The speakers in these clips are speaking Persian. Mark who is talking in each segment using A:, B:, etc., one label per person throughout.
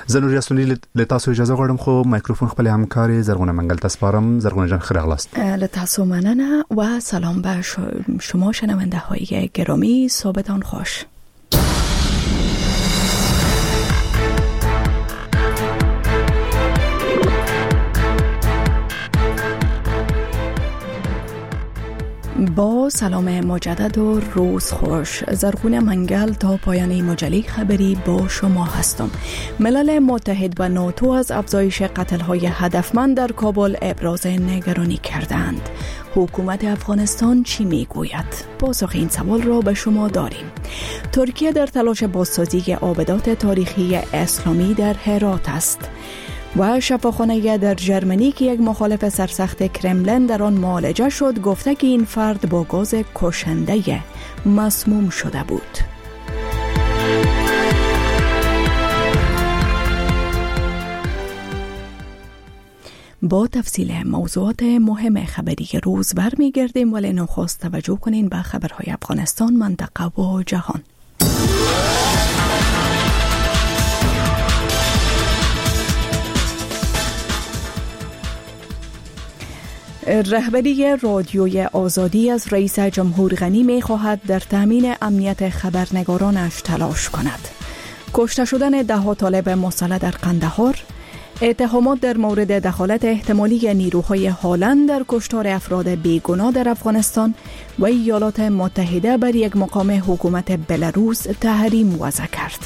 A: زنوري اسونی لتاسو اجازه غواړم خو مایکروفون خپل همکاري زرغونه منګل تاسپارم. زرغونه جان خیرغلاست.
B: لتاسو مننه و سلام به شما شنونده های گرامی. صبحتان خوش. با سلام مجدد و روز خوش. زرغونه منگل تا پایان مجله خبری با شما هستم. ملل متحد و ناتو از افزایش قتل‌های هدفمند در کابل ابراز نگرانی کردند. حکومت افغانستان چی میگوید؟ پاسخ این سوال را به شما داریم. ترکیه در تلاش بازسازی آبدات تاریخی اسلامی در هرات است. و شفاخانه در ژرمنی که یک مخالف سرسخت کرملن در آن معالجه شد گفته که این فرد با گاز کشنده مسموم شده بود. با تفصیل موضوعات مهم خبری روز برمیگردیم، ولی نخست توجه کنین به خبرهای افغانستان، منطقه و جهان. رهبری رادیوی آزادی از رئیس جمهور غنی می خواهد در تامین امنیت خبرنگارانش تلاش کند. کشته شدن 10 طالب مسلح در قندهار، اتهامات در مورد دخالت احتمالی نیروهای هالند در کشتار افراد بیگناه در افغانستان و ایالات متحده بر یک مقام حکومت بلاروس تحریم وضع کرد.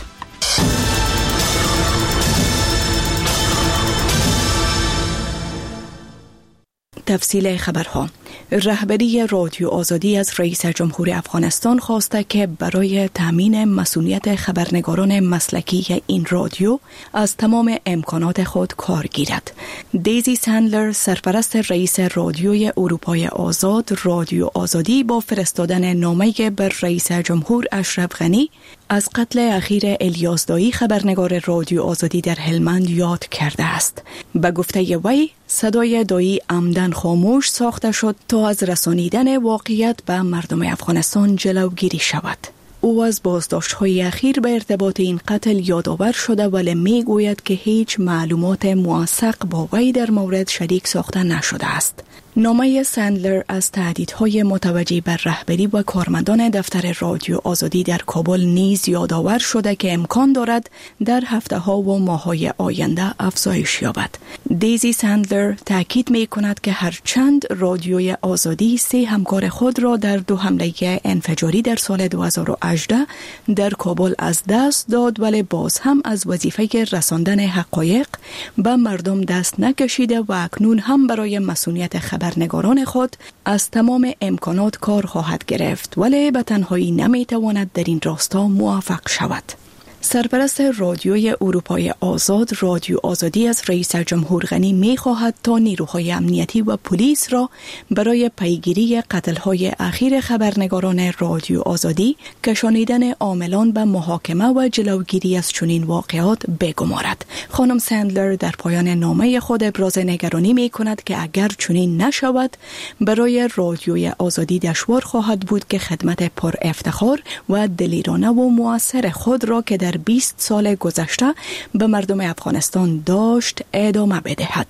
B: تفصیل خبرها. رهبری رادیو آزادی از رئیس جمهور افغانستان خواسته که برای تامین مسئولیت خبرنگاران مسلکی این رادیو از تمام امکانات خود کار گیرد. دیزی سندلر، سرپرست رئیس رادیوی اروپای آزاد رادیو آزادی، با فرستادن نامه‌ای بر رئیس جمهور اشرف غنی از قتل اخیر الیاس دایی خبرنگار رادیو آزادی در هلمند یاد کرده است. به گفته وی، صدای دایی عمدن خاموش ساخته شد تا از رسانیدن واقعیت به مردم افغانستان جلوگیری شود. او از بازداشت‌های اخیر به ارتباط این قتل یادآور شده، ولی میگوید که هیچ معلومات موثق با وی در مورد شریک ساخته نشده است. نامه سندلر از تهدیدهای متوجه بر رهبری و کارمندان دفتر رادیو آزادی در کابل نیز یادآور شده که امکان دارد در هفته‌ها و ماه‌های آینده افزایش یابد. دیزی سندلر تاکید می‌کند که هرچند رادیوی آزادی 3 همکار خود را در 2 حمله انفجاری در سال 2018 در کابل از دست داد، ولی باز هم از وظیفه رساندن حقایق به مردم دست نکشیده و اکنون هم برای مسئولیت خبرنگاران خود از تمام امکانات کار خواهد گرفت، ولی به تنهایی نمیتواند در این راستا موفق شود. سرپرست رادیوی اروپای آزاد رادیو آزادی از رئیس جمهور غنی می خواهد تا نیروهای امنیتی و پلیس را برای پیگیری قتل‌های اخیر خبرنگاران رادیو آزادی، کشانیدن عاملان به محاکمه و جلوگیری از چنین واقعات بگمارد. خانم سندلر در پایان نامه خود ابراز نگرانی می کند که اگر چنین نشود برای رادیوی آزادی دشوار خواهد بود که خدمت پر افتخار و دلیرانه و مؤثر خود را که در 20 سال گذشته به مردم افغانستان داشت ادامه بدهد.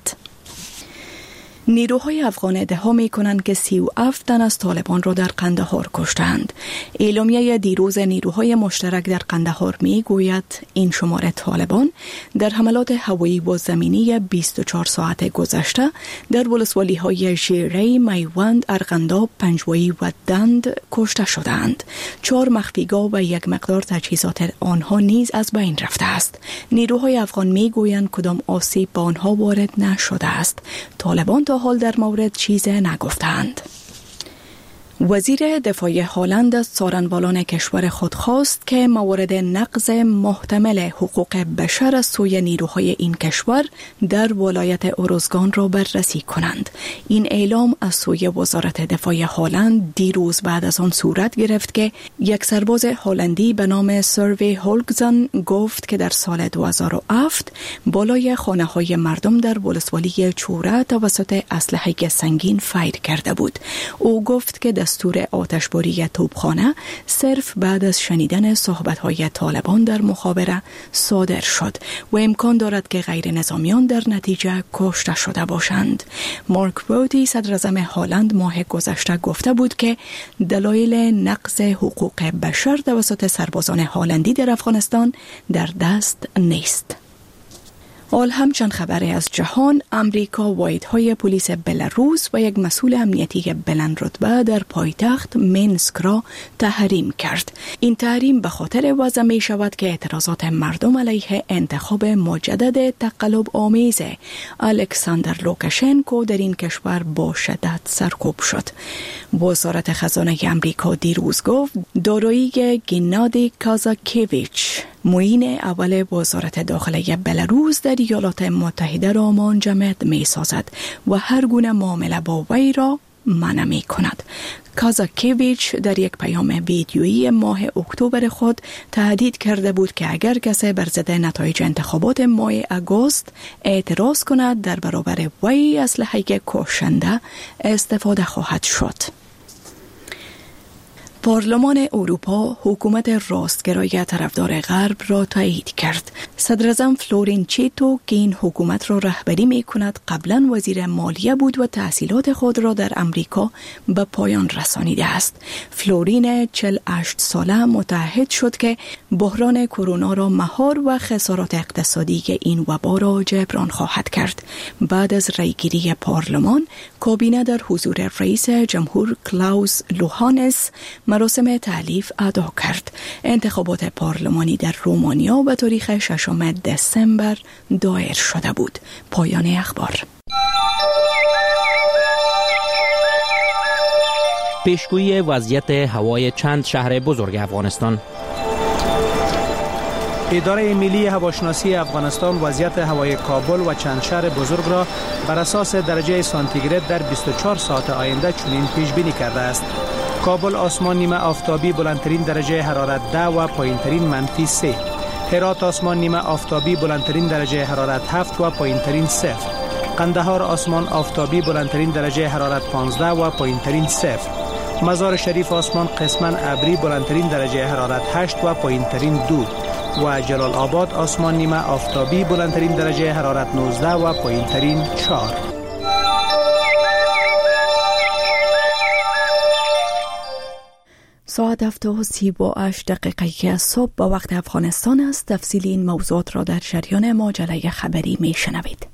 B: نیروهای افغان ادعا می‌کنند که 37 تن از طالبان را در قندهار کشتند. اعلامیه دیروز نیروهای مشترک در قندهار می‌گوید این شمار طالبان در حملات هوایی و زمینی 24 ساعت گذشته در ولسوالی‌های شیره، میوند، ارغنداب، پنجوایی و دند کشته شدند. 4 مخفیگاه و یک مقدار تجهیزات آنها نیز از بین رفته است. نیروهای افغان می‌گویند کدام آسیب به آنها وارد نشده است. طالبان تا حال در مورد چیز نگفتند. وزیر دفاع هلند از څارنوالان کشور خود خواست که موارد نقض محتمل حقوق بشر از سوی نیروهای این کشور در ولایت اروزگان را بررسی کنند. این اعلام از سوی وزارت دفاع هلند دیروز بعد از آن صورت گرفت که یک سرباز هلندی به نام سروی هولگزن گفت که در سال 2007 بالای خانه‌های مردم در ولسوالی چوره توسط اسلحه سنگین فیر کرده بود. او گفت که در دستور آتشباری توپخانه صرف بعد از شنیدن صحبت‌های طالبان در مخابره صادر شد و امکان دارد که غیر نظامیان در نتیجه کشته شده باشند. مارک روتی صدراعظم هلند ماه گذشته گفته بود که دلایل نقض حقوق بشر توسط سربازان هلندی در افغانستان در دست نیست. حال همچند خبری از جهان، امریکا واحدهای پلیس بلاروس و یک مسئول امنیتی بلند رتبه در پایتخت مینسک را تحریم کرد. این تحریم به خاطر وضع می شود که اعتراضات مردم علیه انتخاب مجدد تقلب آمیز الکساندر لوکاشنکو در این کشور با شدت سرکوب شد. وزارت خزانه امریکا دیروز گفت دارایی گنادی کازاکیویچ معین اول وزارت داخله بلاروس در ایالات متحده را منجمد می سازد و هر گونه معامله با وی را منع می کند. کازاکیویچ در یک پیام ویدیویی ماه اکتبر خود تهدید کرده بود که اگر کسی بر ضد نتایج انتخابات ماه آگوست اعتراض کند در برابر وی اسلحه کشنده استفاده خواهد شد. پارلمان اروپا حکومت راستگرای طرفدار غرب را تایید کرد. صدراعظم فلورین چیتو که این حکومت را رهبری می کند قبلا وزیر مالیه بود و تحصیلات خود را در امریکا به پایان رسانیده است. فلورین 48 ساله متعهد شد که بحران کرونا را مهار و خسارات اقتصادی که این وبا را جبران خواهد کرد. بعد از رأیگیری پارلمان، کابینه در حضور رئیس جمهور کلاوس لوهانس مراسم تألیف ادا کرد. انتخابات پارلمانی در رومانیا به تاریخ 6 دسامبر دایر شده بود. پایان اخبار.
C: پیشگویی وضعیت هوای چند شهر بزرگ افغانستان.
D: اداره ملی هواشناسی افغانستان وضعیت هوای کابل و چند شهر بزرگ را بر اساس درجه سانتیگراد در 24 ساعت آینده چنین پیش بینی کرده است. کابل آسمان نیمه آفتابی بلندترین درجه حرارت 10 و پایینترین -3. هرات آسمان نیمه آفتابی بلندترین درجه حرارت 7 و پایینترین 0. قندهار آسمان آفتابی بلندترین درجه حرارت 15 و پایینترین 0. مزار شریف آسمان قسما ابری بلندترین درجه حرارت 8 و پایینترین 2. و جلال آباد آسمان نیمه آفتابی بلندترین درجه حرارت 19 و پایینترین 4.
B: ساعت 7:38 صبح با وقت افغانستان است. تفصیل این موضوعات را در جریان ماجرای خبری می شنوید.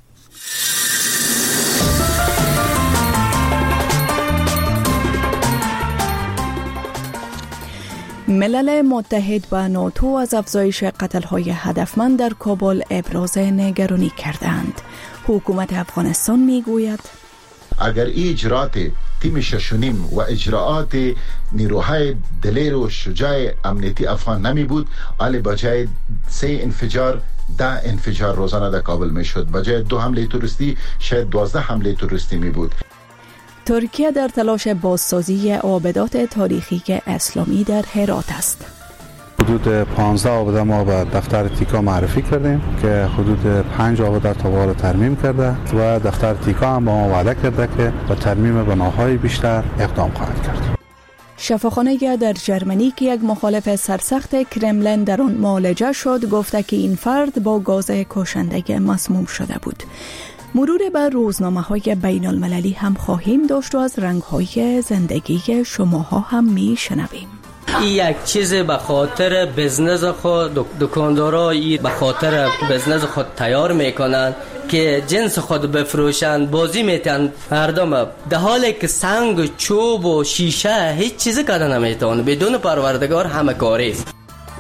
B: ملل متحد و ناتو از افزایش قتل‌های هدفمند در کابل ابراز نگرانی کردند. حکومت افغانستان میگوید
E: اگر این اجرات تیم ششونیم و اجراعات نیروهای دلیر و شجاع امنیتی افغان نمی بود، علی بجای 3 انفجار 10 انفجار روزانه در کابل می شد. بجای 2 حمله توریستی شاید 12 حمله توریستی می بود.
B: ترکیه در تلاش بازسازی آبدات تاریخی اسلامی در هرات است.
F: حدود 15 آبده ما به دفتر تیکا معرفی کردیم که حدود 5 آبده تا ترمیم کرده و دفتر تیکا هم با ما وعده کرده که به ترمیم بناهای بیشتر اقدام خواهد کرد.
B: شفاخانه در جرمنی که یک مخالف سرسخت کرملین در آن معالجه شد گفته که این فرد با گاز کشنده مسموم شده بود. مرور بر روزنامه‌های بین المللی هم خواهیم داشت و از رنگ‌های زندگی شماها هم می‌شنویم.
G: این یک چیز به خاطر بزنس خود دکاندارا به خاطر بزنس خود تیار میکنن که جنس خود بفروشن، بازی میتن مردم، در حالی که سنگ، چوب و شیشه هیچ چیزی کده نمیتونه، بدون پروردگار همه کاری است.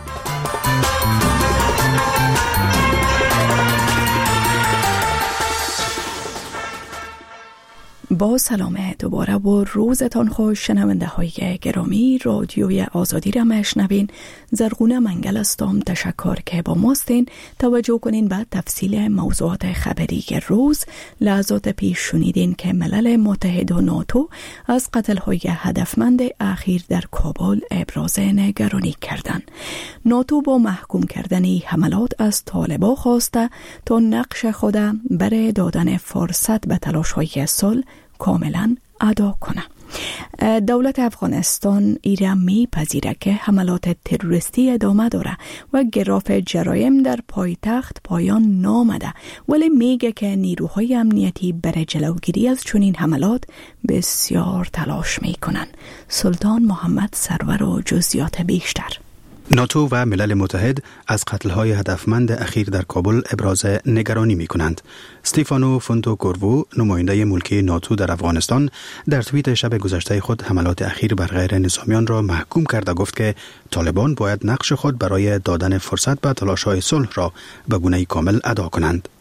B: با سلام دوباره و روزتان خوش شنونده های گرامی. رادیوی آزادی را میشنوین. زرغونه منگل هستم. تشکر که با ماستین. توجه کنین به تفصیل موضوعات خبری روز. لحظات پیش شنیدین که ملل متحد و ناتو از قتل‌های هدفمند اخیر در کابل ابراز نگرانی کردند. ناتو با محکوم کردن حملات از طالبان خواسته تا نقش خود برای دادن فرصت به تلاش‌های صلح کاملا ادا کنه. دولت افغانستان ایران میپذیره که حملات تروریستی ادامه داره و گراف جرایم در پایتخت پایان نامده، ولی میگه که نیروهای امنیتی برای جلوگیری از چنین حملات بسیار تلاش میکنن. سلطان محمد سرور و جزئیات بیشتر.
A: ناتو و ملل متحد از قتل‌های هدفمند اخیر در کابل ابراز نگرانی می‌کنند. استیفانو فونتوکورو، نماینده ملکی ناتو در افغانستان، در توییت شب گذشته خود حملات اخیر بر غیر نظامیان را محکوم کرد و گفت که طالبان باید نقش خود برای دادن فرصت به تلاش‌های صلح را به گونه‌ای کامل ادا کنند.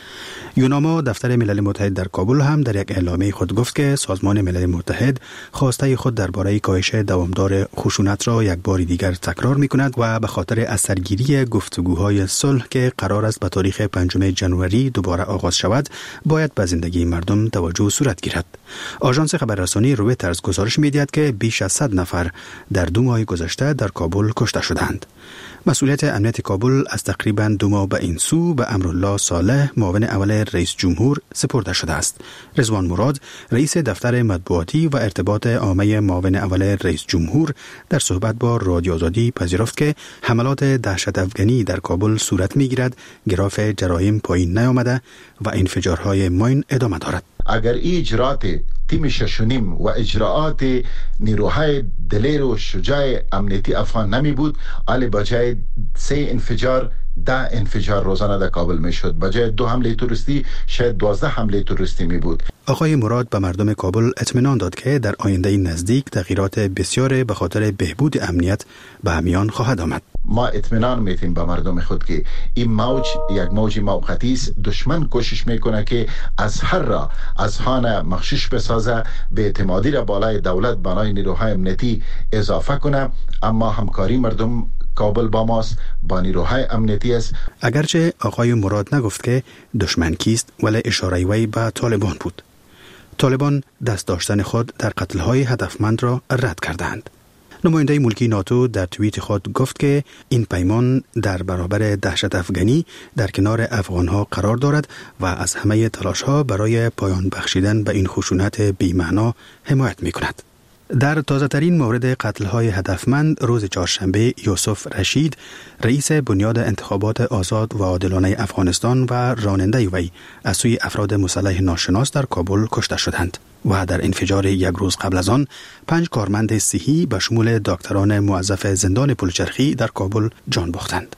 A: یوناما، دفتر ملل متحد در کابل، هم در یک اعلامیه خود گفت که سازمان ملل متحد خواسته خود درباره کاهش دوامدار خشونت را یک بار دیگر تکرار می‌کند و به خاطر اثرگیری گفتگوهای صلح که قرار است به تاریخ 5 ژانویه دوباره آغاز شود، باید به زندگی مردم توجه صورت گیرد. آژانس خبررسانی رویترز گزارش می‌دهد که بیش از 100 نفر در 2 ماه گذشته در کابل کشته شدند. مسئولیت امنیت کابل از تقریباً 2 ماه به این سو به امرالله صالح، معاون اول رئیس جمهور، سپرده شده است. رضوان مراد، رئیس دفتر مطبوعاتی و ارتباط عامه معاون اول رئیس جمهور، در صحبت با رادیو آزادی پذیرفت که حملات دهشت افغانی در کابل صورت می‌گیرد، گراف جرایم پایین نیامده و انفجارهای ماین ادامه دارد.
E: اگر این اجرات تیم 6.5 و اجراعات نیروهای دلیر و شجاع امنیتی افغان نمی بود، علی بجای 3 انفجار 10 انفجار روزانه در کابل می شد. بجای 2 حمله توریستی شاید 12 حمله توریستی می بود.
A: آقای مراد به مردم کابل اطمینان داد که در آینده نزدیک تغییرات بسیار به خاطر بهبود امنیت به همیان خواهد آمد.
E: ما اطمینان میتیم به مردم خود که این موج یک موج موقتی است. دشمن کوشش میکنه که از هر راه از خانه مخشوش بسازه، به اعتمادی را بالای دولت بنای نیروهای امنیتی اضافه کنه، اما همکاری مردم کابل با ماست، با نیروهای امنیتی است.
A: اگرچه آقای مراد نگفت که دشمن کیست، ولی اشاره وی به طالبان بود. طالبان دست داشتن خود در قتل‌های هدفمند را رد کردند. نماینده ملکی ناتو در توییت خود گفت که این پیمان در برابر دهشت افغانی در کنار افغانها قرار دارد و از همه تلاش‌ها برای پایان بخشیدن به این خشونت بی‌معنا حمایت می‌کند. در تازه‌ترین مورد قتل‌های هدفمند روز چهارشنبه، یوسف رشید، رئیس بنیاد انتخابات آزاد و عادلانه افغانستان و راننده وی، از سوی افراد مسلح ناشناس در کابل کشته شدند و در انفجار یک روز قبل از آن 5 کارمند صحی به شمول دکتران موظف زندان پلچرخی در کابل جان باختند.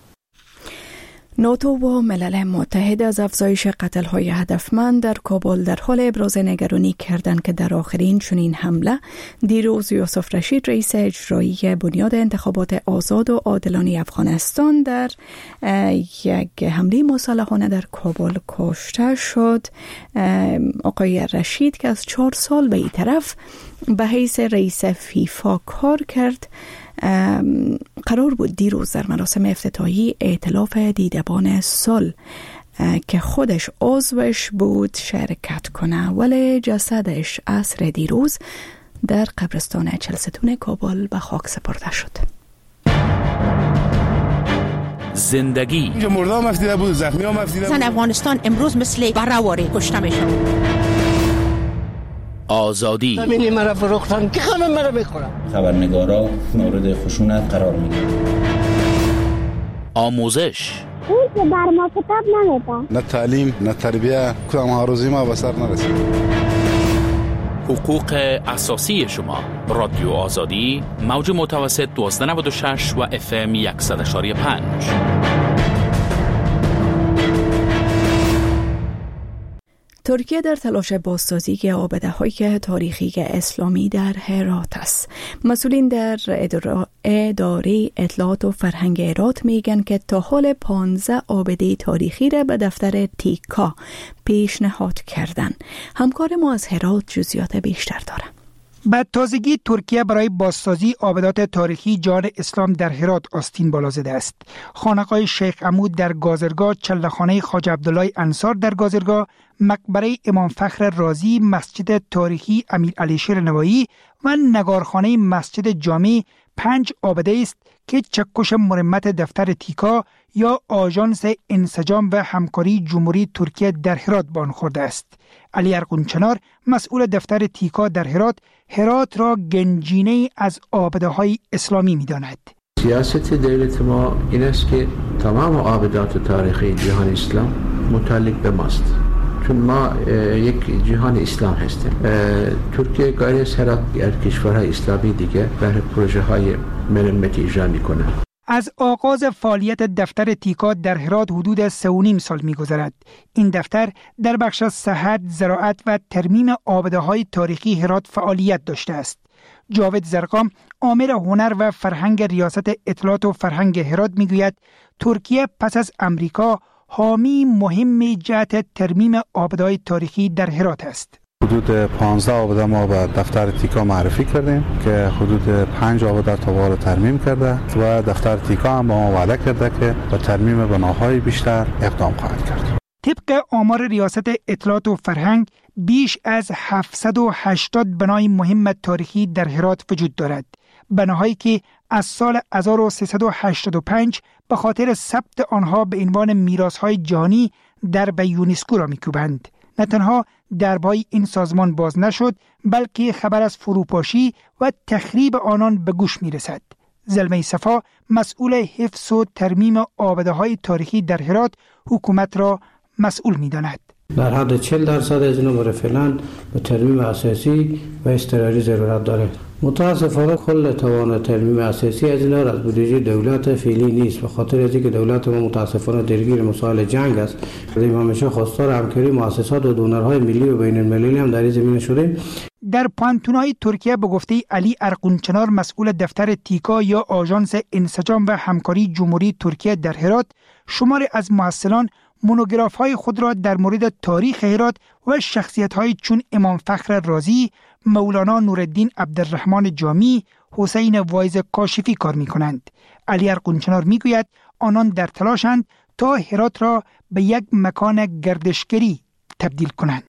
B: ناتو و ملل متحد از افزایش قتل‌های هدفمند در کابل در حال ابراز نگرانی کردند که در آخرین چنین حمله دیروز یوسف رشید، رئیس اجرایی بنیاد انتخابات آزاد و عادلانه افغانستان، در یک حمله مسلحانه در کابل کشته شد. آقای رشید که از 4 سال به این طرف به حیث رئیس فیفا کار کرد، قرار بود دیروز در مراسم افتتاحی ائتلاف دیدبان صلح که خودش عضوش بود شرکت کنه، ولی جسدش عصر دیروز در قبرستان چلستون کابل به خاک سپرده شد.
H: زندگی
I: مردم مفتیده بود، زخمی ها مفتیده بود.
J: زن افغانستان امروز مثل برهواری کشته میشن.
H: آزادی
I: همینی مرا فروختن که همه مرا میخورن.
K: خبرنگارا مورد خشونت قرار میگیرن.
H: آموزش
L: اون که بر ما کتاب نمیده.
F: نه تعلیم نه تربیه، کدام هاروزی ما به سر نرسید.
H: حقوق اساسی شما. رادیو آزادی، موج متوسط 1296 و FM 100.5.
B: ترکیه در تلاش بازسازی آبده‌های تاریخی اسلامی در هرات است. مسئولین در اداره اطلاعات و فرهنگ هرات میگن که تا حال 15 آبده تاریخی را به دفتر تیکا پیشنهاد کردن. همکار ما از هرات جزئیات بیشتر داره.
M: به تازگی ترکیه برای بازسازی آبدات تاریخی جان اسلام در هرات آستین بالا زده است. خانقاه شیخ عمود در گازرگاه، چله‌خانه خواجه عبدالله انصار در گازرگاه، مقبره امام فخر رازی، مسجد تاریخی امیر علی شیر نوایی و نگارخانه مسجد جامع 5 عابده است که چکش مرمت دفتر تیکا یا آژانس انسجام و همکاری جمهوری ترکیه در هرات به آن خورده است. علی ارغونچنار مسئول دفتر تیکا در هرات را گنجینه از عابده‌های اسلامی می‌داند.
N: سیاست دولت ما این است که تمام عابدات تاریخی جهان اسلام متعلق به ماست، چون ما یک جهان اسلام هستیم. ترکیه کاری است هرات کشورهای اسلامی دیگه برای پروژه های مرمتی اجرا میکنه.
M: از آغاز فعالیت دفتر تیکا در هرات حدود 3.5 سال می‌گذرد. این دفتر در بخش صحت، زراعت و ترمیم عابده‌های تاریخی هرات فعالیت داشته است. جاوید زرقام، آمر هنر و فرهنگ ریاست اطلاعات و فرهنگ هرات میگوید ترکیه پس از امریکا حامی مهم جهت ترمیم عابده‌های ترکی در هرات است.
F: حدود 15 عابده ما به دفتر تیکا معرفی کردیم که حدود 5 عابده تا ترمیم کرده و دفتر تیکا هم با ما وعده کرده که به ترمیم بناهای بیشتر اقدام خواهد کرد.
M: طبق آمار ریاست اطلاعات و فرهنگ بیش از 780 بنای مهم تاریخی در هرات وجود دارد. بناهایی که از سال 1385 به خاطر ثبت آنها به عنوان میراث‌های جهانی درب یونسکو را می‌کوبند. نه تنها دربای این سازمان باز نشد، بلکه خبر از فروپاشی و تخریب آنان به گوش می‌رسد. زلمه صفا مسئول حفظ و ترمیم عابده‌های تاریخی در هرات حکومت را مسئول می‌داند.
O: در حد 40% از اینا فعلا به ترمیم اساسی و اضطراری ضرورت داره. متاسفانه کل توان ترمیم اساسی از اینا از بودجه دولت فعلی نیست، به خاطر از اینکه دولت ما متاسفانه درگیر مسائل جنگ است. ما همیشه خواستار همکاری مؤسسات و دونرهای ملی و بین المللی هم در این زمینه شدیم.
M: در پانتونای ترکیه به گفته علی ارغونچنار مسئول دفتر تیکا یا آژانس انسجام و همکاری جمهوری ترکیه در هرات، شماری از محصلان مونوگراف های خود را در مورد تاریخ هرات و شخصیت های چون امام فخر رازی، مولانا نورالدین عبدالرحمن جامی، حسین وایز کاشفی کار می کنند. علی ارغونچنار می گوید آنان در تلاشند تا هرات را به یک مکان گردشگری تبدیل کنند.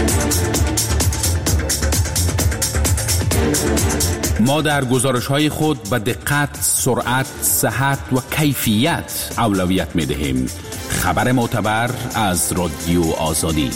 H: ما در گزارش‌های خود به دقت، سرعت، صحت و کیفیت اولویت می‌دهیم. خبر معتبر از رادیو آزادی.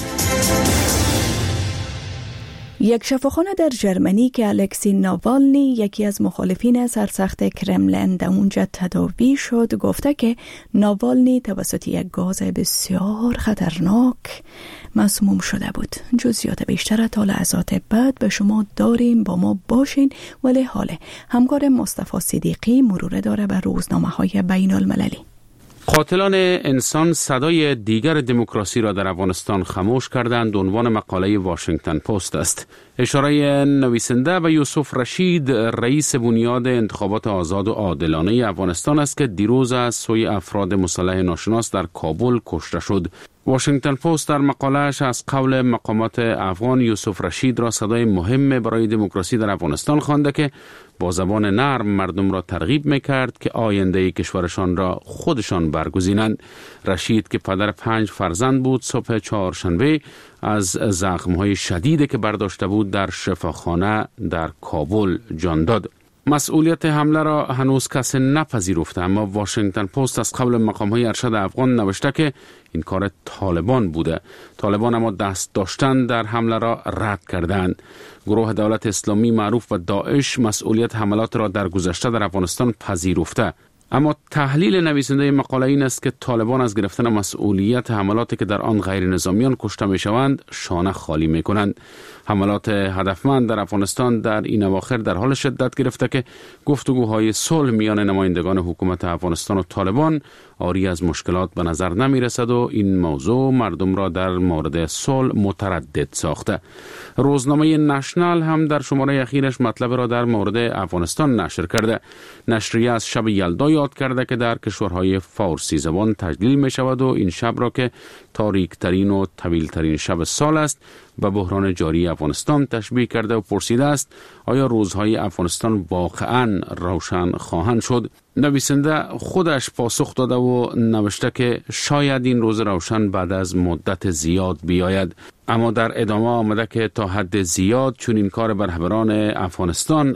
B: یک شفاخانه در ژرمنی که الکسی ناوالنی یکی از مخالفین سرسخت کرملین در اونجا تداوی شد گفته که ناوالنی توسط یک گاز بسیار خطرناک مسموم شده بود. جزئیات بیشتر تا لحظات بعد به شما داریم، با ما باشین. ولی حالا همکار مصطفی صدیقی مروره داره به روزنامه‌های بین المللی.
H: قاتلان انسان صدای دیگر دموکراسی را در افغانستان خاموش کردند عنوان مقاله واشنگتن پست است. اشاره نویسنده و یوسف رشید رئیس بنیاد انتخابات آزاد و عادلانه افغانستان است که دیروز از سوی افراد مسلح ناشناس در کابل کشته شد. واشنگتن پست در مقاله‌اش از قول مقامات افغان یوسف رشید را صدای مهم برای دموکراسی در افغانستان خوانده که با زبان نرم مردم را ترغیب می‌کرد که آینده کشورشان را خودشان برگزینند. رشید که پدر 5 فرزند بود، صبح چهارشنبه از زخم‌های شدیدی که برداشته بود در شفاخانه در کابل جان داد. مسئولیت حمله را هنوز کسی نپذیرفته، اما واشنگتن پست از قبل مقام‌های ارشد افغان نوشته که این کار طالبان بوده. طالبان اما دست داشتن در حمله را رد کردند. گروه دولت اسلامی معروف به داعش مسئولیت حملات را در گذشته در افغانستان پذیرفته. اما تحلیل نویسنده مقاله این است که طالبان از گرفتن مسئولیت حملاتی که در آن غیر نظامیان کشته می شوند شانه خالی می کنند. حملات هدفمند در افغانستان در این اواخر در حال شدت گرفته که گفتگوهای صلح میان نمایندگان حکومت افغانستان و طالبان آری از مشکلات به نظر نمی رسد و این موضوع مردم را در مورد صلح متردد ساخته. روزنامه نشنال هم در شماره اخیرش مطلب را در مورد افغانستان نشر کرده. نشریه از شب یلدا یاد کرده که در کشورهای فارسی زبان تجلیل می شود و این شب را که تاریک ترین و طویل ترین شب سال است به بحران جاری افغانستان تشبیه کرده و پرسیده است آیا روزهای افغانستان واقعاً روشن خواهند شد؟ نویسنده خودش پاسخ داده و نوشته که شاید این روز روشن بعد از مدت زیاد بیاید، اما در ادامه آمده که تا حد زیاد چون این کار بر رهبران افغانستان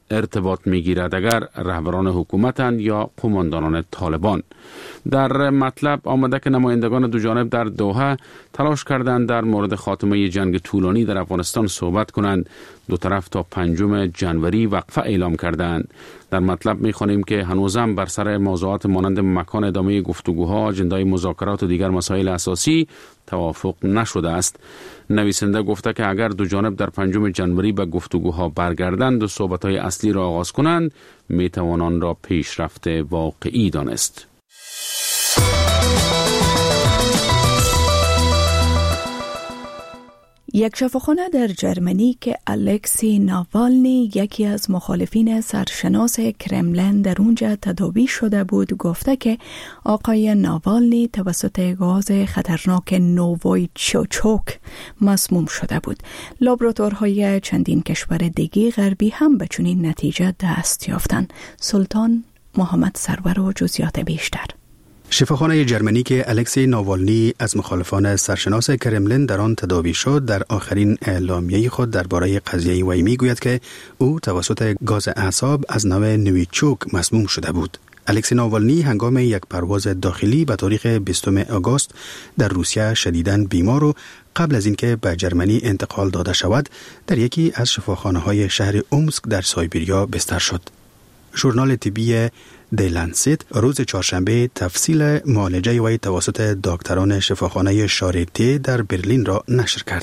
H: ارتباط میگیرد اگر رهبران حکومتند یا قماندانان طالبان. در مطلب آمده که نمایندگان دو جانب در دوحه تلاش کردند در مورد خاتمه جنگ طولانی در افغانستان صحبت کنند. دو طرف تا 5 جنوری وقفه اعلام کردند. در مطلب می‌خوانیم که هنوزم بر سر موضوعات مانند مکان ادامه گفتگوها، اجندای مذاکرات و دیگر مسائل اساسی توافق نشده است. نویسنده گفته که اگر دو جانب در 5 جنوری به گفتگوها برگردند و صحبت‌های اصلی را آغاز کنند، می‌توان آن را پیشرفت واقعی دانست.
B: یک شفاخانه در جرمنی که الکسی ناوالنی یکی از مخالفین سرشناس کرملین در اونجا تداوی شده بود گفته که آقای ناوالنی توسط گاز خطرناک نوویچوک مسموم شده بود. لابراتوارهای چندین کشور دیگه غربی هم به چنین نتیجه دست یافتند. سلطان محمد سرور و جزئیات بیشتر.
A: شفاخانه جرمنی که الکسی ناوالنی از مخالفان سرشناس کرملین در آن تداوی شد در آخرین اعلامیه خود درباره قضیه وی میگوید که او توسط گاز اعصاب از نوع نویچوک مسموم شده بود. الکسی ناوالنی هنگام یک پرواز داخلی به تاریخ 20 آگوست در روسیه شدیداً بیمار و قبل از اینکه به جرمنی انتقال داده شود در یکی از شفاخانه‌های شهر اومسک در سایبریا بستر شد. ژورنال طبی دی لنست روز چهارشنبه تفصیل معالجه وی توسط دکتران شفاخانه شاریته در برلین را نشر کرد.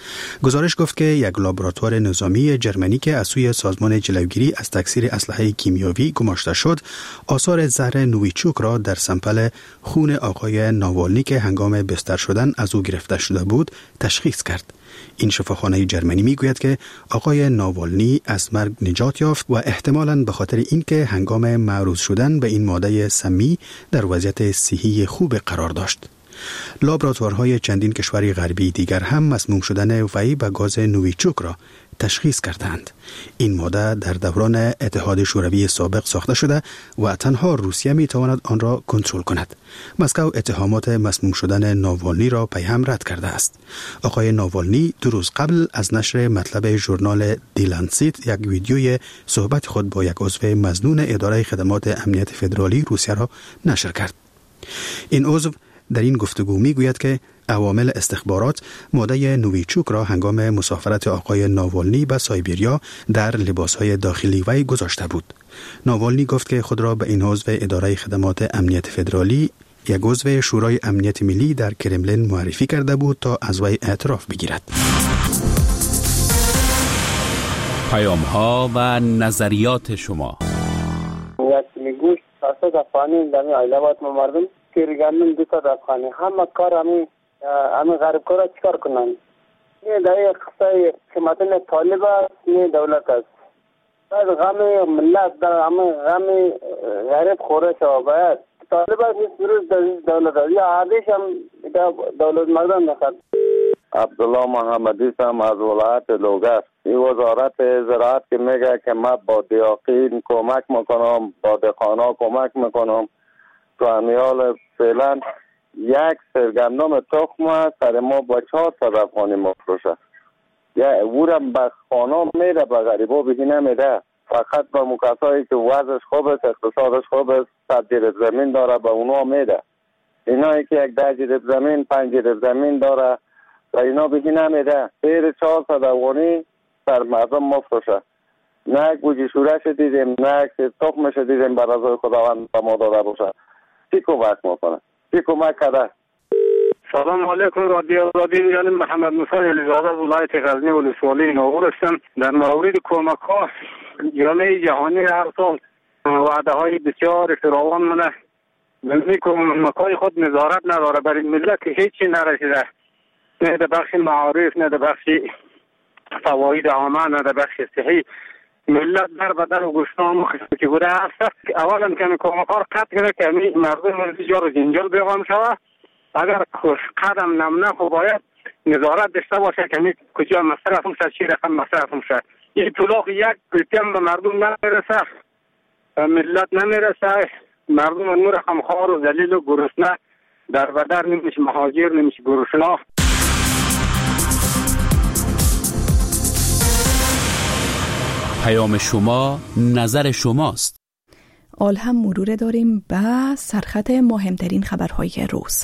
A: گزارش گفت که یک لابراتوار نظامی جرمنی که از سوی سازمان جلوگیری از تکثیر اسلحه کیمیاوی گماشته شد، آثار زهر نویچوک را در سمپل خون آقای ناوالنی که هنگام بستر شدن از او گرفته شده بود تشخیص کرد. این شفاخانه جرمنی میگوید که آقای ناوالنی از مرگ نجات یافت و احتمالاً به خاطر اینکه هنگام معروض شدن به این ماده سمی در وضعیت صحی خوب قرار داشت. لابراتوارهای چندین کشور غربی دیگر هم مسموم شدن وی به گاز نویچوک را تشخیص کردند. این ماده در دوران اتحاد شوروی سابق ساخته شده و تنها روسیه می تواند آن را کنترل کند. مسکو اتهامات مسموم شدن ناوالنی را پیهم رد کرده است. آقای ناوالنی 2 روز قبل از نشر مطلب ژورنال دی لنست یک ویدیوی صحبت خود با یک عضو مظنون اداره خدمات امنیت فدرالی روسیه را نشر کرد. این عضو در این گفتگو میگوید که عوامل استخبارات ماده نویچوک را هنگام مسافرت آقای ناوالنی به سایبریا در لباسهای داخلی وی گذاشته بود. ناوالنی گفت که خود را به این عضو اداره خدمات امنیت فدرالی، یک عضو شورای امنیت ملی در کرملین معرفی کرده بود تا از وی اعتراف بگیرد.
H: پیام ها و نظریات شما.
P: میگوش اساس افغانی در ایالات مردم که ریگانم دو تا افغانی همه کار همه غرب کارا چیکار کنن؟ این در قصه حکومتن طالب است، این دولت است. بعد غم ملت در همه غم غریب خوره شد. باید طالب است نیست دولت است. یا عادش هم دولت مردم نخواد.
Q: عبدالله محمدی هم از ولایت لوگر. این وزارت زراعت که میگه که ما با دیاقین کمک میکنم، با دهقانا کمک میکنم. تو امیال فعلا یک سرگندم تخم سر ما با 400 افغانی مفروشه. یا اورم به خانه میره، به غریبا بهی نمیده. فقط به مکسایی که وضعش خوب است، اقتصادش خوب است، 100 جریب زمین داره به اونا میده. اینایی که یک 10 جریب زمین، 5 جریب زمین داره و اینا بهی نمیده. غیر 400 افغانی سر مردم مفروشه. نه یک گوجه شورش دیدیم، نه یک تخمش دیدیم بر رضای خداوند به ما داده باشه. کی کمک میکنه؟ کی کمک کرده؟
R: سلام علیکم. رادیو یعنی محمد موسی علیزاده ولایت غزنی ولسوالی نوور هستم. در مورد کمک ها جامعه جهانی هر سال وعده های بسیار فراوان منه. ولی کمک های خود نظارت نداره برای ملت که هیچی نرسیده. نه در بخش معارف، نه در بخش فواید عامه، نه در بخش صحی. ملت در بدن و گوشتان که بوده هست. اولا که کمکار قطع کنه که مردم جار جنجال بیغام شود. اگر قدم نمونه خب باید نظارت داشته باشه که کجا مصرف میشه، چی رقم مصرف میشه. این طلاق یک پرتیم به مردم نمیرسه، ملت نمیرسه. مردم نور رقمخوار و ذلیل و گرسنه در بدر نمیشه، مهاجر نمیشه، گرسنه.
H: پیام شما نظر شماست.
B: آل هم مرور داریم به سرخط مهمترین خبرهای روز.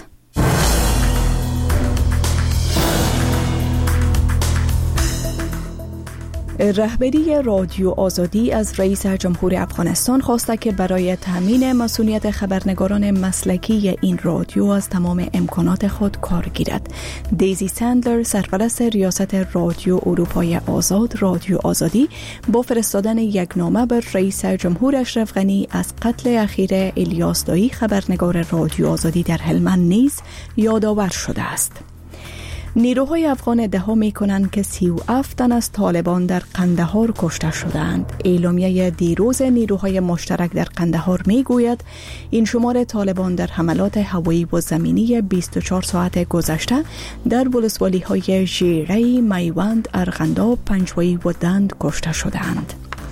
B: رهبری رادیو آزادی از رئیس جمهور افغانستان خواسته که برای تامین مسئولیت خبرنگاران مسلکی این رادیو از تمام امکانات خود کار گیرد. دیزی سندلر، سرپرست ریاست رادیو اروپای آزاد رادیو آزادی، با فرستادن یک نامه به رئیس جمهور اشرف غنی از قتل اخیر الیاس دایی خبرنگار رادیو آزادی در هلمند نیز یادآور شده است. نیروهای افغان ادعا می‌کنند که 37 تن از طالبان در قندهار کشته شدند. اعلامیه دیروز نیروهای مشترک در قندهار می‌گوید این شمار طالبان در حملات هوایی و زمینی 24 ساعت گذشته در ولسوالی‌های ژیره، میوند، ارغنداب، پنجوایی و دند کشته شدند.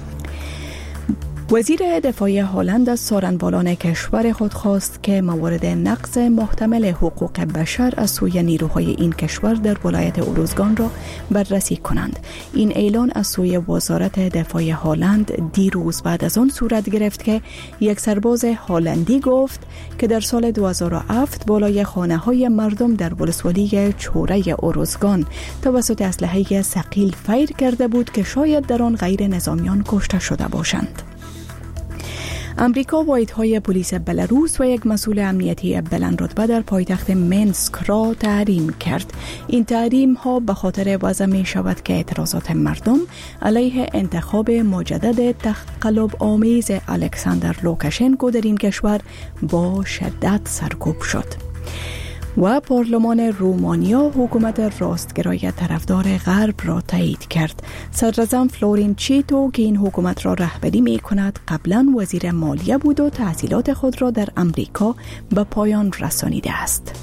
B: وزیر دفاع هلند از سارنبالان کشور خود خواست که موارد نقض محتمل حقوق بشر از سوی نیروهای این کشور در ولایت اروزگان را بررسی کنند. این اعلان از سوی وزارت دفاع هلند دیروز بعد از آن صورت گرفت که یک سرباز هلندی گفت که در سال 2007 بالای خانه‌های مردم در ولسوالی چوره اروزگان توسط اسلحه ثقیل فیر کرده بود که شاید در آن غیر نظامیان کشته شده باشند. امریکا واحدهای پلیس بلاروس و یک مسئول امنیتی بلند رتبه در پایتخت مینسک را تحریم کرد. این تحریم ها به خاطر وضع می شود که اعتراضات مردم علیه انتخاب مجدد تقلب آمیز الکساندر لوکاشنکو در این کشور با شدت سرکوب شد. و پارلمان رومانیا حکومت راستگرای طرفدار غرب را تایید کرد. صدراعظم فلورین چیتو که این حکومت را رهبری می کند قبلا وزیر مالیه بود و تحصیلات خود را در امریکا به پایان رسانیده است.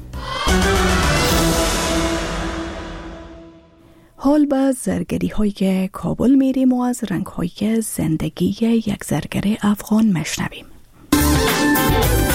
B: حال به زرگری های کابل میریم و از رنگ های زندگی یک زرگر افغان مشنویم.